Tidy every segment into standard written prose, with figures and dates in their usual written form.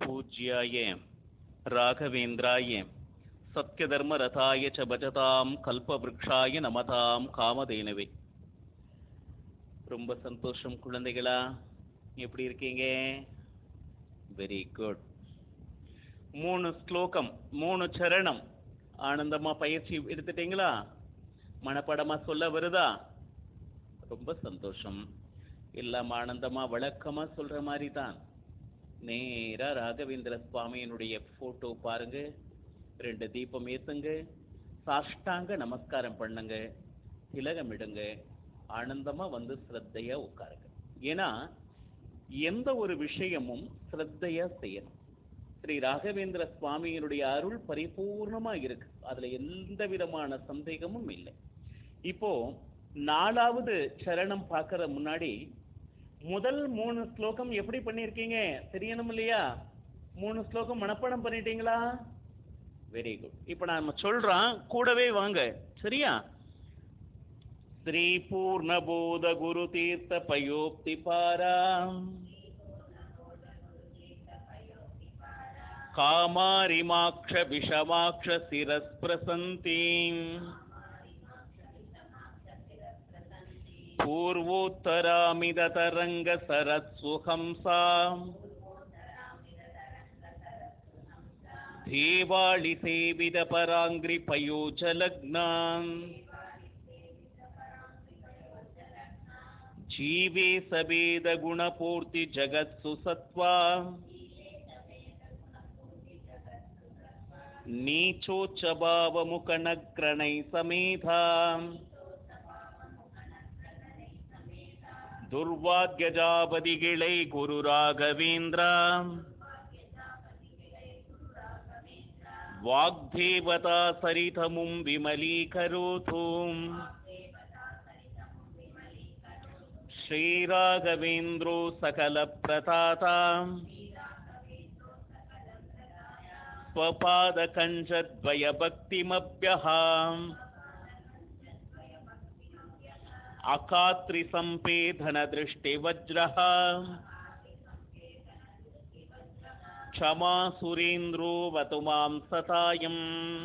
पूज्याय राघवेन्द्राय सत्यधर्मरथाय च भजतां कल्पवृक्षाय नमतां कामधेनवे. ரொம்ப சந்தோஷம் குழந்தைகளா, எப்படி இருக்கீங்க? Very good. 3 ஸ்லோகம் 3 சரணம் ஆனந்தமா பயிற்சி எடுத்துட்டீங்களா? மனப்படமா சொல்ல வருதா? ரொம்ப சந்தோஷம். எல்லாம் ஆனந்தமா வழக்கமா சொல்ற மாதிரி தான். நேரா ராகவேந்திர சுவாமியினுடைய போட்டோ பாருங்க, 2 தீபம் ஏத்துங்க, சாஷ்டாங்க நமஸ்காரம் பண்ணுங்க, திலகமிடுங்க, ஆனந்தமா வந்து ஸ்ரத்தையா உட்காருங்க. ஏன்னா எந்த ஒரு விஷயமும் ஸ்ரத்தையா செய்யணும். ஸ்ரீ ராகவேந்திர சுவாமியினுடைய அருள் பரிபூர்ணமா இருக்கு, அதுல எந்த விதமான சந்தேகமும் இல்லை. இப்போ 4வது சரணம் பார்க்கற முன்னாடி முதல் 3 ஸ்லோகம் எப்படி பண்ணிருக்கீங்க தெரியணும் இல்லையா? 3 ஸ்லோகம் மனப்பாடம் பண்ணிட்டீங்களா? Very good. இப்ப நாம சொல்றோம், கூடவே வாங்க, சரியா? ஸ்ரீ பூர்ணபோத குரு தீர்த்த பயோக்தி பாரா காமாரிமாக்ஷ விஷமாக்ஷ சிரஸ்பிரசந்தி பூர்வோத்தராமிதரங்க சரத்சுஹம்சா தேவாளி சேவித பராங்கிரி பயோஜலக்னாம் ஜீவே சபேத குணபூர்த்தி ஜகத்சு சத்வா நீச்சோச்சபாவ முகநக்ரணை சமேதாம் துர்வாத்யஜாபதிகிளை குரு ராகவேந்திரா வாக்தேவதா சரிதமும் விமலீகரோதும் ஸ்ரீராகவேந்திரோ சகல பிரதாதாம் ஸ்வபாத கஞ்சத்வய பக்திமப்யஹாம் அகாத்ரி சம்பேதன திருஷ்டி வஜ்ரஹ க்ஷமா சுரேந்திரோ வதுமாம் சதாயம்.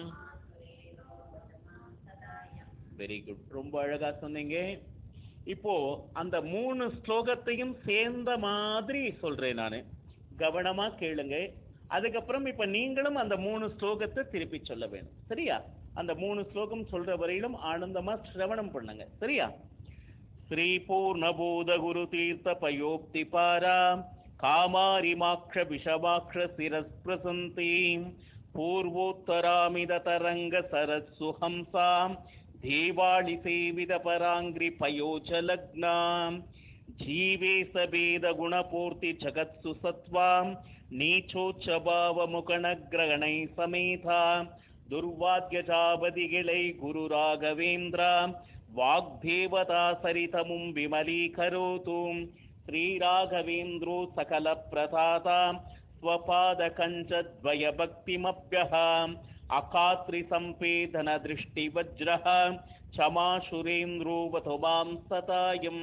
வெரி குட், ரொம்ப அழகா சொன்னீங்க. இப்போ அந்த 3 ஸ்லோகத்தையும் சேர்ந்த மாதிரி சொல்றேன் நானு, கவனமா கேளுங்க. அதுக்கப்புறம் இப்ப நீங்களும் அந்த 3 ஸ்லோகத்தை திருப்பி சொல்ல வேணும், சரியா? அந்த 3 ஸ்லோகம் சொல்ற வரையிலும் ஆனந்தமா சிரவணம் பண்ணுங்க, சரியா? ஸ்ரீ பூர்ணபோத குரு தீர்த்த பயோக்தி பாரா காமாரிமாக்ஷ விஷமாக்ஷ சிரஸ்பிரசந்தி பூர்வோத்தராமித தரங்க சரத்சுஹம்சாம் தேவாளி சேவித பராங்கிரி பயோஜலக்னாம் ஜீவே சபேத குணபூர்த்தி ஜகத்சு சத்வாம் நீச்சோச்சபாவ முகணக்ரணை சமேதா துர்வாத்யஜாபதிகிளை குரு ராகவேந்திரா வாக்தேவதா சரிதமும் விமலீகரோதும் ஸ்ரீராகவேந்திரோ சகல பிரதாதா ஸ்வபாத கஞ்சத்வய பக்திமப்யஹாம் அகாத்ரி சம்பேதன திருஷ்டி வஜ்ரஹ க்ஷமா சுரேந்திரோ வதுமாம் சதாயம்.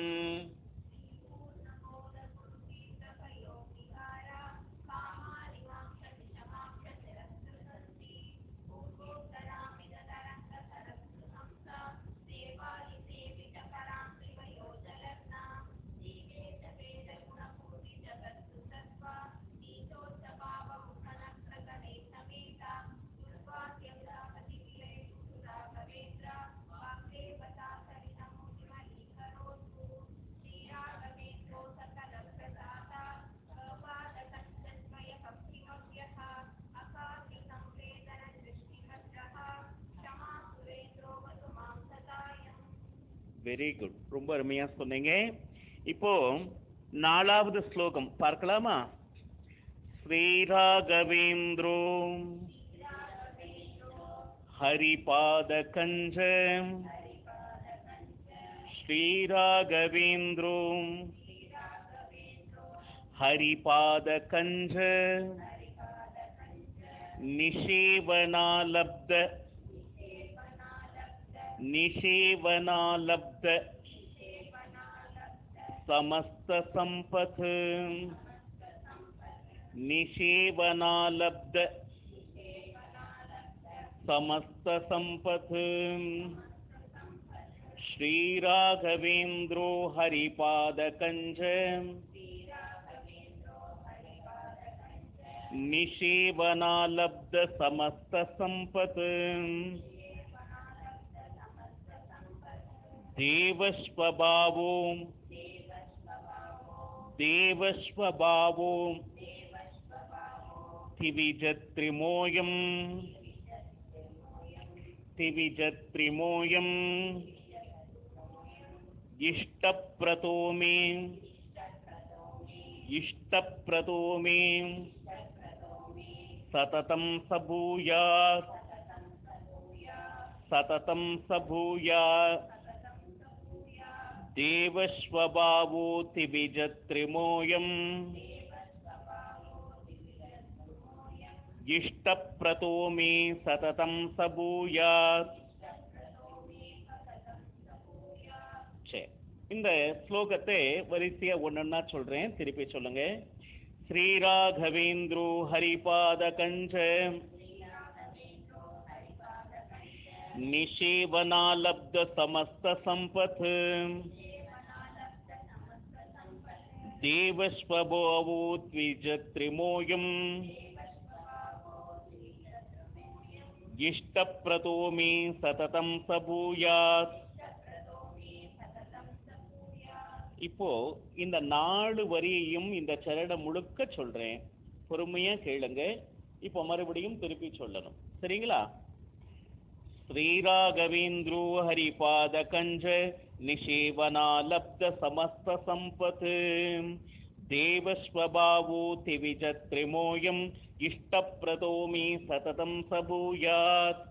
வெரி குட், ரொம்ப அருமையா சொன்னீங்க. இப்போ 4வது ஸ்லோகம் பார்க்கலாமா? ஸ்ரீராகவேந்திரோ ஹரிபாத கஞ்ச ஸ்ரீராகவேந்திரோ ஹரிபாத கஞ்ச நிஷேவனாலப்த निषेवनालब्ध समस्त संपथ निषेवनालब्ध समस्त संपत् श्रीराघवेन्द्रो हरिपादकंज निषेवनालब्ध समस्त संपत् देवस्वभावो देवस्वभावो तिविजत्रिमोयम् तिविजत्रिमोयम् इष्टप्रतो मे सततं सबूयात् सततं सबूयात् देवस्वभावो तिविजत्रिमोयम् इष्टप्रतो मे सततं सबूयात्. இந்த ஸ்லோகத்தை வரிசையா ஒன்னொன்னா சொல்றேன், திருப்பி சொல்லுங்க. ஸ்ரீராகவேந்திரோ ஹரிபாத கஞ்ச நிஷேவனாலப்த சமஸ்த சம்பத் தேவஸ்வபாவோ த்விஜத்ரிமோயம் இஷ்டப்ரதோ மே சததம் சபூயாத். இப்போ இந்த 4 வரியையும் இந்த சரணம் முழுக்க சொல்றேன், பொறுமையா கேளுங்க. இப்போ மறுபடியும் திருப்பி சொல்லணும், சரிங்களா? ஸ்ரீராகவேந்திரோ ஹரிபாத கஞ்ச நிஷேவனாலப்த சமஸ்த சம்பத் தேவஸ்வபாவோ திவிஜத்ரிமோயம் இஷ்டப்ரதோ மே சததம் சபூயாத்.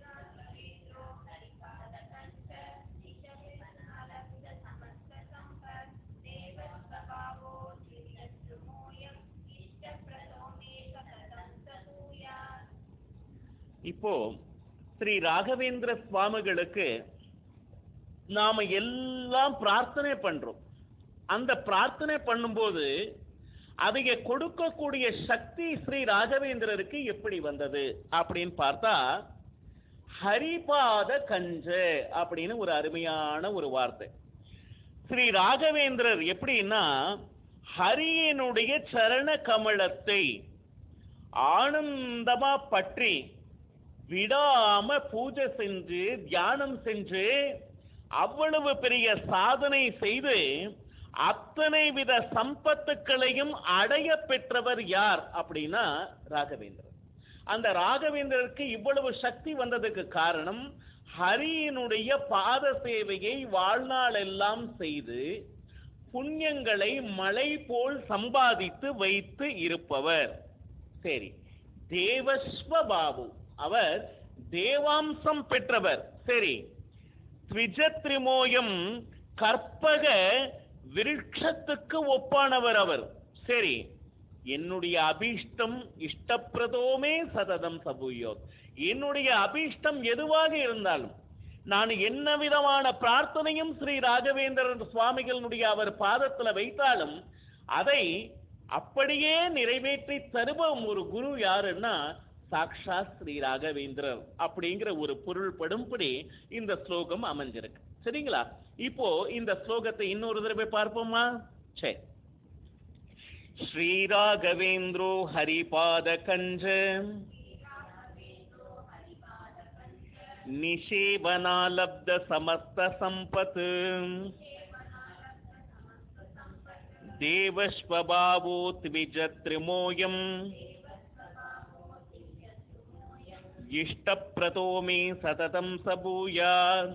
இப்போ ஸ்ரீ ராகவேந்திர சுவாமிகளுக்கு நாம எல்லாம் பிரார்த்தனை பண்றோம். அந்த பிரார்த்தனை பண்ணும்போது அதைய கொடுக்கக்கூடிய சக்தி ஸ்ரீ ராகவேந்திரருக்கு எப்படி வந்தது அப்படின்னு பார்த்தா, ஹரிபாத கஞ்ச அப்படின்னு ஒரு அருமையான ஒரு வார்த்தை. ஸ்ரீ ராகவேந்திரர் எப்படின்னா, ஹரியனுடைய சரண கமலத்தை ஆனந்தமா பற்றி விடாம பூஜை செஞ்சு தியானம் செஞ்சு அவ்வளவு பெரிய சாதனை செய்து அத்தனை வித சம்பத்துக்களையும் அடைய பெற்றவர் யார் அப்படின்னா ராகவேந்திரர். அந்த ராகவேந்திரருக்கு இவ்வளவு சக்தி வந்ததுக்கு காரணம், ஹரியினுடைய பாத சேவையை வாழ்நாள் எல்லாம் செய்து புண்ணியங்களை மலை போல் சம்பாதித்து வைத்து இருப்பவர். சரி, தேவஸ்வபாவு, அவர் தேவாம்சம் பெற்றவர். சரி, த்விஜத்ரிமோயம், கற்பக விருட்சத்துக்கு ஒப்பானவர் அவர். சரி, என்னுடைய அபீஷ்டம் இஷ்டப்பிரதோமே சததம் சபூயோ, என்னுடைய அபீஷ்டம் எதுவாக இருந்தாலும், நான் என்ன விதமான பிரார்த்தனையும் ஸ்ரீ ராகவேந்திரன் சுவாமிகளுடைய அவர் பாதத்தில் வைத்தாலும் அதை அப்படியே நிறைவேற்றி தருபம் ஒரு குரு யாருன்னா சாக்ஷாத் ஸ்ரீ ராகவேந்திரர் அப்படிங்கிற ஒரு பொருள் படும்படி இந்த ஸ்லோகம் அமைஞ்சிருக்கு, சரிங்களா? இப்போ இந்த ஸ்லோகத்தை இன்னொரு தடவை பார்ப்போமா? சரி. ஸ்ரீ ராகவேந்திரோ ஹரிபாத கஞ்ச நிஷேவனாலப்த சமஸ்த சம்பத் தேவஸ்வபாவோ த்விஜத்ரிமோயம் இஷ்டப்ரதோ மே சததம் சபூயாத்.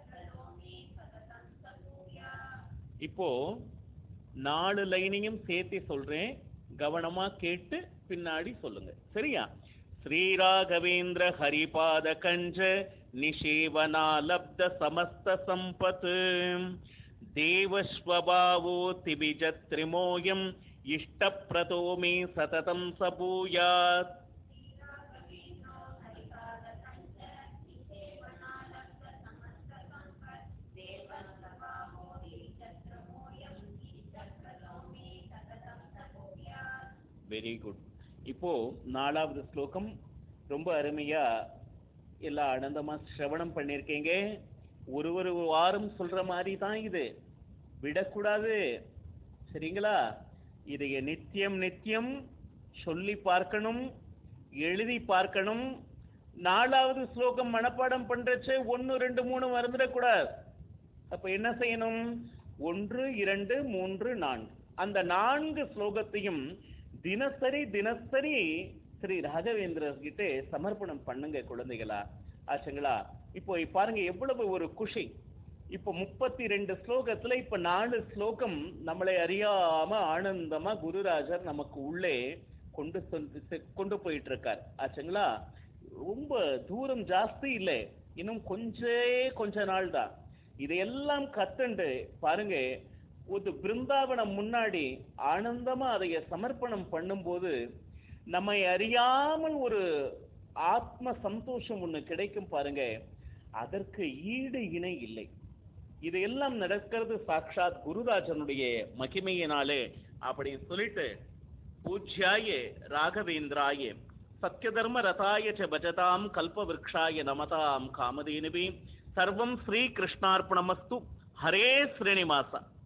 இப்போ 4 லைனையும் சேர்த்து சொல்றேன், கவனமா கேட்டு பின்னாடி சொல்லுங்க, சரியா? ஸ்ரீராகவேந்திர ஹரிபாத கஞ்ச நிஷேவனாலப்த சமஸ்த சம்பத் தேவஸ்வபாவோ திவிஜத்ரிமோயம் இஷ்டப்ரதோ மே சததம் சபூயாத். Very good. இப்போ 4வது ஸ்லோகம் ரொம்ப அருமையா எல்லா ஆனந்தமா சிரவணம் பண்ணிருக்கீங்க. ஒரு வாரம் சொல்ற மாதிரி தான் இது, விடக்கூடாது. சரிங்களா? இதைய நித்தியம் நித்தியம் சொல்லி பார்க்கணும், எழுதி பார்க்கணும். 4வது ஸ்லோகம் மனப்பாடம் பண்றச்சே 1 2 3 மறந்துடக்கூடாது. அப்ப என்ன செய்யணும்? 1 2 3 4 அந்த 4 ஸ்லோகத்தையும் தினசரி தினசரி ஸ்ரீ ராகவேந்திரர் கிட்ட சமர்ப்பணம் பண்ணுங்க குழந்தைகளா. ஆச்சுங்களா? இப்போ பாருங்க எவ்வளவு ஒரு குஷி. இப்போ 32 ஸ்லோகத்துல இப்ப 4 ஸ்லோகம் நம்மளை அறியாம ஆனந்தமா குருராஜர் நமக்கு உள்ளே கொண்டு போயிட்டு இருக்கார். ஆச்சுங்களா? ரொம்ப தூரம் ஜாஸ்தி இல்லை, இன்னும் கொஞ்ச நாள் தான். இதையெல்லாம் கத்துண்டு பாருங்க, ஒரு பிருந்தாவனம் முன்னாடி ஆனந்தமா அதைய சமர்ப்பணம் பண்ணும்போது நம்மை அறியாமல் ஒரு ஆத்ம சந்தோஷம் ஒண்ணு கிடைக்கும் பாருங்க. அதற்கு ஈடு இணை இல்லை. இதையெல்லாம் நடக்கிறது சாட்சாத் குருராஜனுடைய மகிமையினாலே. அப்படி சொல்லிட்டு பூஜ்யாய ராகவேந்திராய சத்யதர்ம ரதாய ச பஜதாம் கல்பவிருக்ஷாய நமதாம் காமதேனுவே சர்வம் ஸ்ரீ கிருஷ்ணார்ப்பணமஸ்து. ஹரே ஸ்ரீனிவாசா.